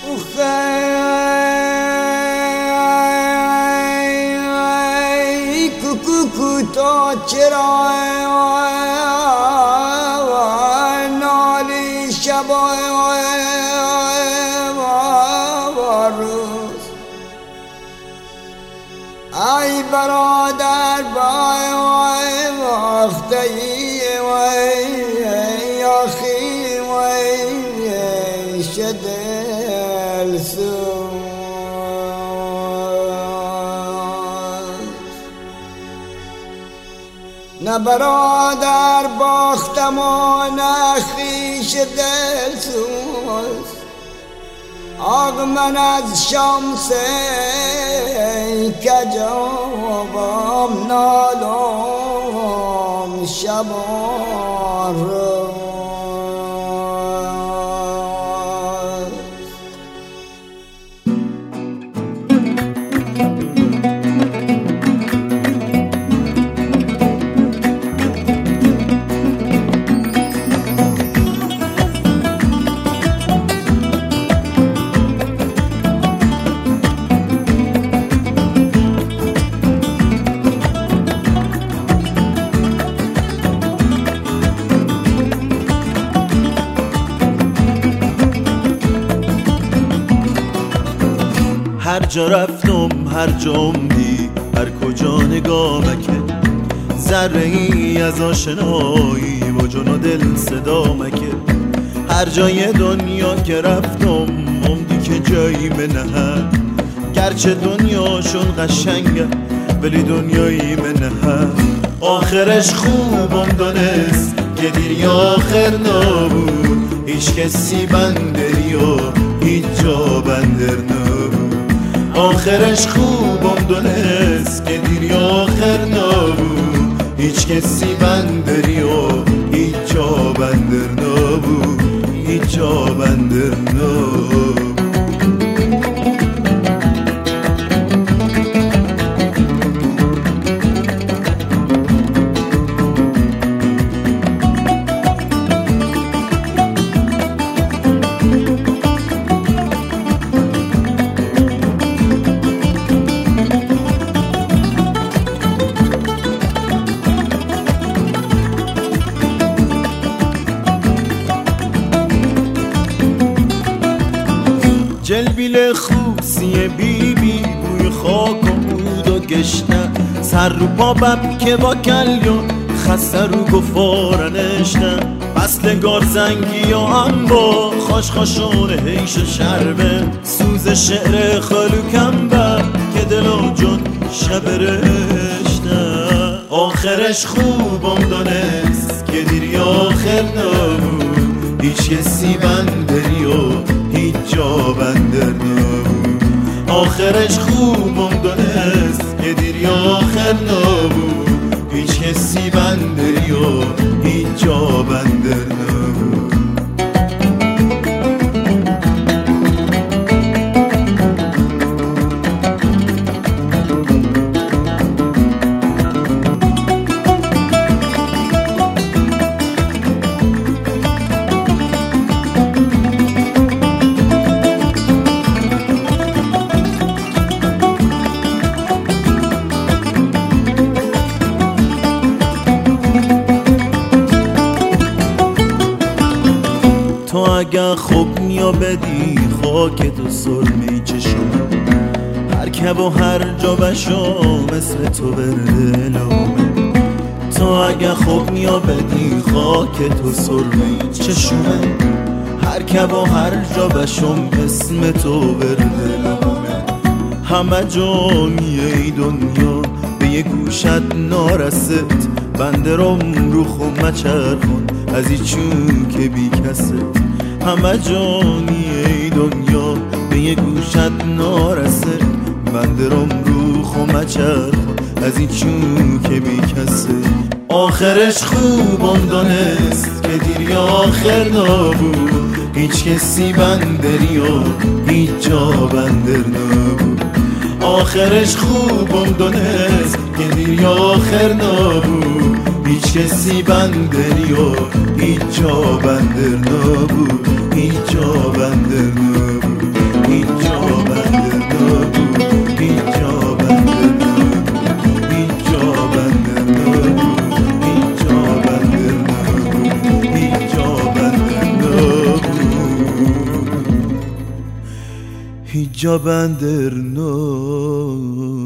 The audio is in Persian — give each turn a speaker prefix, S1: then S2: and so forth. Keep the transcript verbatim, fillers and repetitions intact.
S1: تا چرا نالی شب و روز ای برادر بای وقتی وی اخی وی شدل سو نه برادر باختم و نه خویش دلسوز آگ من از شمس کجابم نالم شب و روز
S2: هر جا رفتم هر جا عمدی هر کجا نگامکه ذره ای از آشنایی و جون و دل صدا مکه هر جای دنیا که رفتم عمدی که جایی منه گرچه دنیاشون قشنگه ولی دنیایی منه آخرش خوبم دانست که دیری آخر نبود هیچ کسی بندری و هیچ جا بندر نبود آخرش خوبم دونست که دیری آخر نبود هیچ کسی بندری و هیچ جا بندر نبود هیچ جا بندر نبود جلبیل خوسی بی بی بوی خاک و بود و گشته سر رو پا بب که با کلیون خسته رو گفارنشته فصل گارزنگی و هم با خوش خوشون حیش و شربه سوز شعر خلوکم بب که دل و جون شب رشته آخرش خوبم دانست که دیری آخر نبود هیچ کسی بندری و هیچ جا بندر نبود آخرش خوبم دانست که دیری آخر نبود هیچ کسی بندری و هیچ جا بندر نبود تو اگه خوب نیا بدی خاک تو سرمی چشم هر کب و هر جا بشم مثل تو بردلم تو اگه خوب نیا بدی خاک تو سرمی چشم هر کب و هر جا بشم اسم تو بردلم همه جانی ای دنیا به یه گوشت نارست بندرم رو خمه چرخون از ایچون که بی کست همه جانی ای دنیا به یه گوشت نارسه بندرم رو خمه چرخون از ایچون که بی کست آخرش خوبم دانست که دیری آخر نبود هیچ کسی بندری و هیچ جا بندر نبود آخرش خوبم دانست که دیری آخر نبود هیچ کسی بندری و هیچ جا بندر نبود هیچ جا بندر نبود هیچ جا بندر نو